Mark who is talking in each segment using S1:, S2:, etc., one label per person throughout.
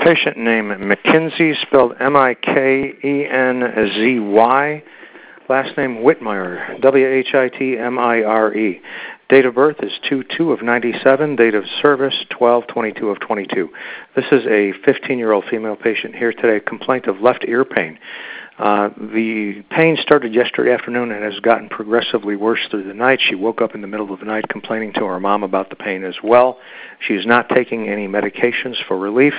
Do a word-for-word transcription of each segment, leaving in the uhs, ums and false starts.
S1: patient name McKenzie, spelled M I K E N Z Y. Last name Whitmire, W H I T M I R E. Date of birth is two two of ninety-seven. Date of service twelve twenty-two of twenty-two. This is a fifteen-year-old female patient here today, complaint of left ear pain. Uh, the pain started yesterday afternoon and has gotten progressively worse through the night. She woke up in the middle of the night complaining to her mom about the pain as well. She is not taking any medications for relief.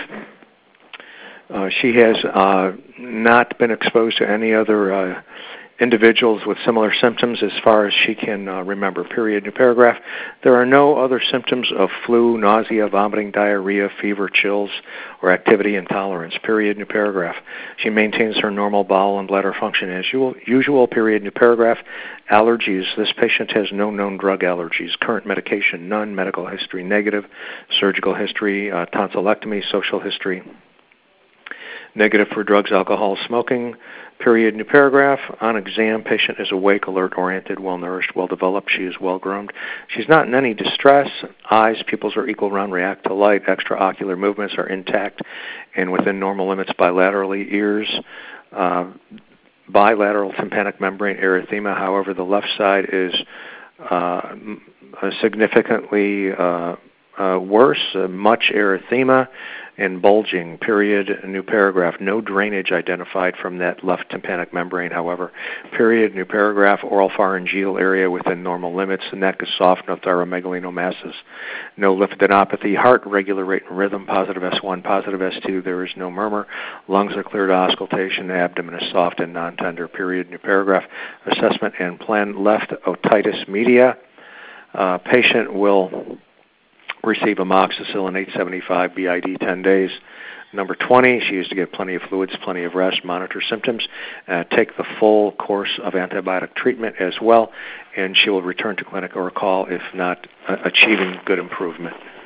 S1: Uh, she has uh, not been exposed to any other uh, individuals with similar symptoms as far as she can uh, remember. Period. New paragraph. There are no other symptoms of flu, nausea, vomiting, diarrhea, fever, chills, or activity intolerance. Period. New paragraph. She maintains her normal bowel and bladder function as usual. usual period. New paragraph. Allergies. This patient has no known drug allergies. Current medication, none. Medical history, negative. Surgical history, uh, tonsillectomy. Social history, negative for drugs, alcohol, smoking. Period. New paragraph. On exam, patient is awake, alert, oriented, well-nourished, well-developed. She is well-groomed. She's not in any distress. Eyes, pupils are equal, round, react to light. Extraocular movements are intact and within normal limits bilaterally. Ears, uh, bilateral tympanic membrane erythema. However, the left side is uh, significantly uh, uh, worse, uh, much erythema and bulging. Period. New paragraph. No drainage identified from that left tympanic membrane, however. Period. New paragraph. Oral pharyngeal area within normal limits. The neck is soft. No thyromegalinomasses. No lymphadenopathhy. Heart regular rate and rhythm. Positive S one, positive S two. There is no murmur. Lungs are clear to auscultation. Abdomen is soft and non-tender. Period. New paragraph. Assessment and plan. Left otitis media. Uh, patient will receive amoxicillin eight seventy-five B I D ten days. Number twenty, she is to get plenty of fluids, plenty of rest, monitor symptoms, uh, take the full course of antibiotic treatment as well, and she will return to clinic or call if not uh, achieving good improvement.